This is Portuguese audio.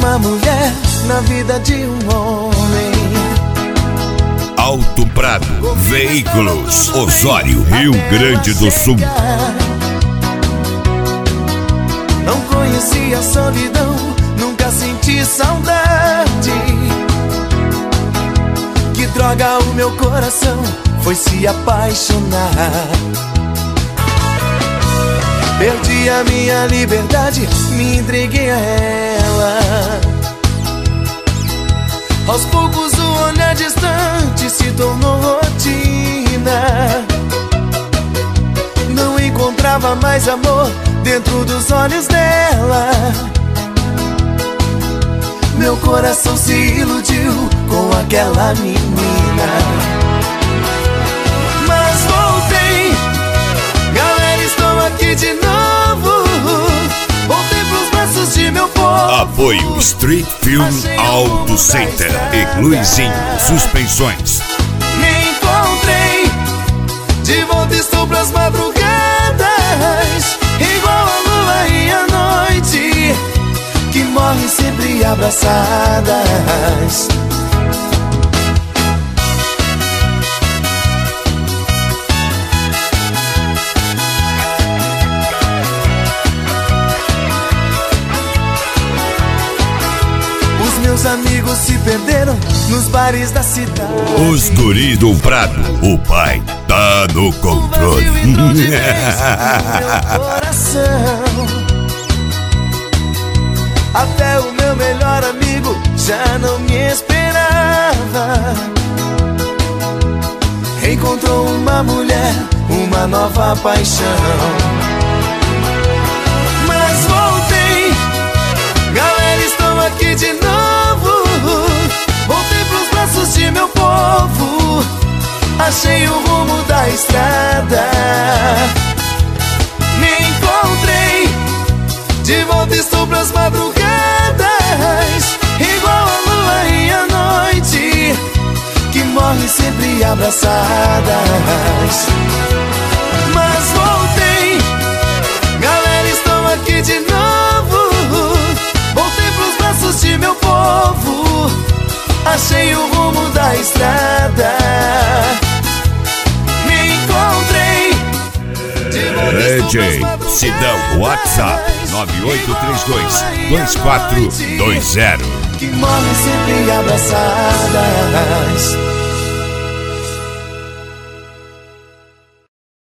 uma mulher na vida de um homem. Alto Prado Veículos, Osório, Rio Grande do Sul. Não conheci a solidão, nunca senti saudade. Que droga, o meu coração foi se apaixonar. Perdi a minha liberdade, me entreguei a ela. Aos poucos o olhar distante se tornou rotina. Não encontrava mais amor dentro dos olhos dela. Meu coração se iludiu com aquela menina. Mas voltei, galera, estou aqui de novo. Voltei pros braços de meu povo. Apoio Street Film Auto Center e Luizinho Suspensões. Me encontrei, de volta estou pras madrugadas, igual a lua e a noite, que morrem sempre abraçadas. Meus amigos se perderam nos bares da cidade. Os guri do Prado, o pai tá no controle. Meu coração. Até o meu melhor amigo já não me esperava. Encontrou uma mulher, uma nova paixão. Mas voltei, galera, estou aqui de novo. Voltei pros braços de meu povo. Achei o rumo da estrada. Me encontrei, de volta estou pras madrugadas, igual a lua e a noite, que morrem sempre abraçadas. Mas voltei, galera, estou aqui de novo. Voltei pros braços de meu povo. Achei o rumo da estrada. Me encontrei. DJ Sidão, WhatsApp 9832-2420. Que morrem sempre abraçadas.